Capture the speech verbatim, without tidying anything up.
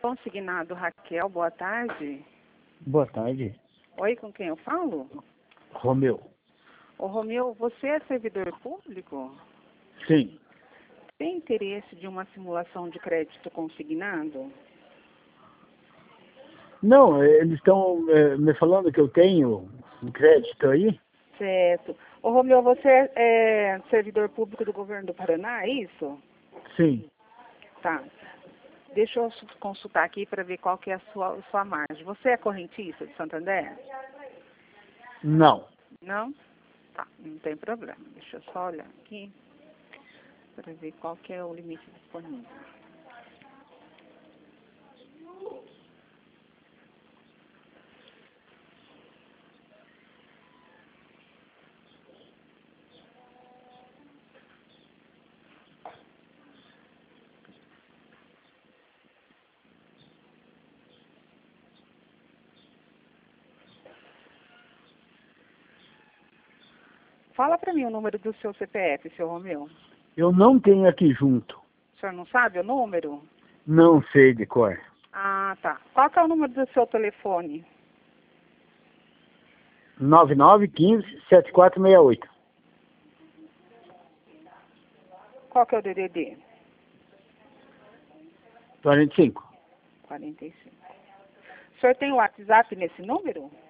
Consignado Raquel, boa tarde. Boa tarde. Oi, com quem eu falo? Romeu. Ô, Romeu, você é servidor público? Sim. Tem interesse de uma simulação de crédito consignado? Não, eles estão é, me falando que eu tenho um crédito aí? Certo. Ô, Romeu, você é, é servidor público do governo do Paraná, é isso? Sim. Tá. Deixa eu consultar aqui para ver qual que é a sua, sua margem. Você é correntista de Santander? Não. Não? Tá, não tem problema. Deixa eu só olhar aqui para ver qual que é o limite disponível. Fala para mim o número do seu C P F, seu Romeu. Eu não tenho aqui junto. O senhor não sabe o número? Não sei de cor. Ah, tá. Qual que é o número do seu telefone? nove nove um cinco, sete quatro seis oito. Qual que é o D D D? quarenta e cinco. quarenta e cinco. O senhor tem o WhatsApp nesse número?